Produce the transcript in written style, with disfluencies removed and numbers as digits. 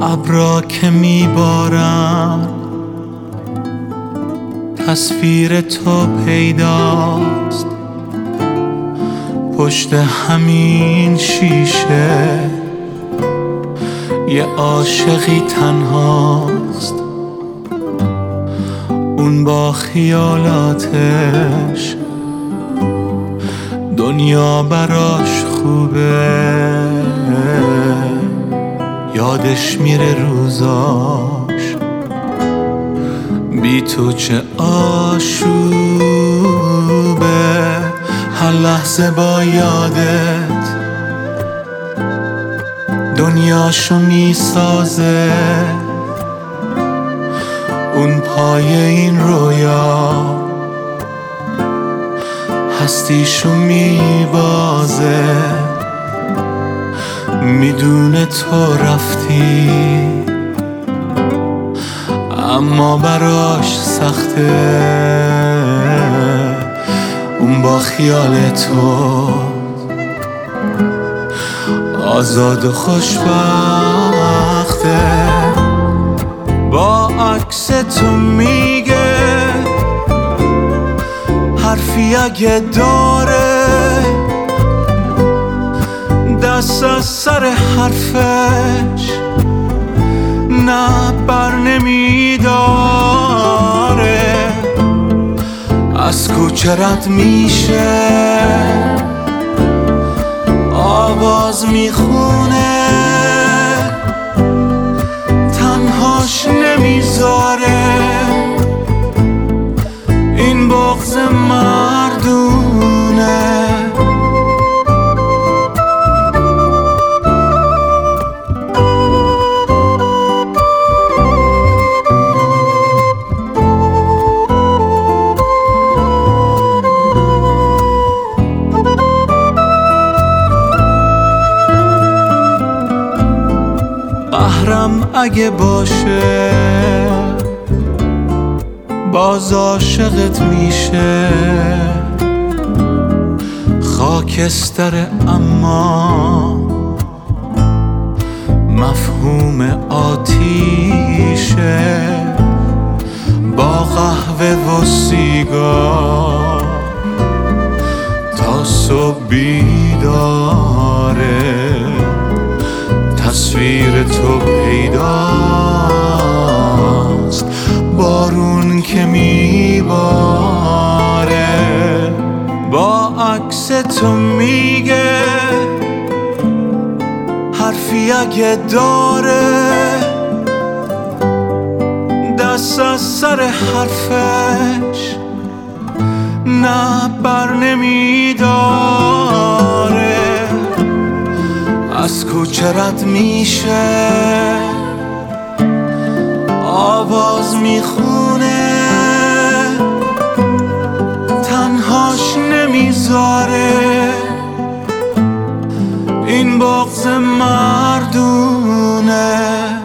ابرا که میبارم تصویر تو پیداست پشت همین شیشه یه عاشقی تنهاست اون با خیالاتش دنیا براش خوبه یادش میره روزاش بی تو چه آشوبه هر لحظه با یادت دنیاشو میسازه اون پای این رویا هستیشو میبازه میدونه تو رفتی اما براش سخته اون با خیال تو آزاد و خوشبخته با عکس تو میگه حرفی اگه داره دست از سر حرفش نه بر نمیداره از کوچه رد میشه آواز میخونه تنهاش نمیذاره این بغض مردونه قهرم اگه باشه باز عاشقت میشه خاکستر اما مفهوم آتیشه با قهوه و سیگار تا صبح بیداره تصویر تو پیداست بارون که میباره با عکس تو میگه حرفی اگه داره دست از سر حرفش نه بر نمیداره از کوچه رد میشه آواز میخونه تنهاش نمیذاره این بغض مردونه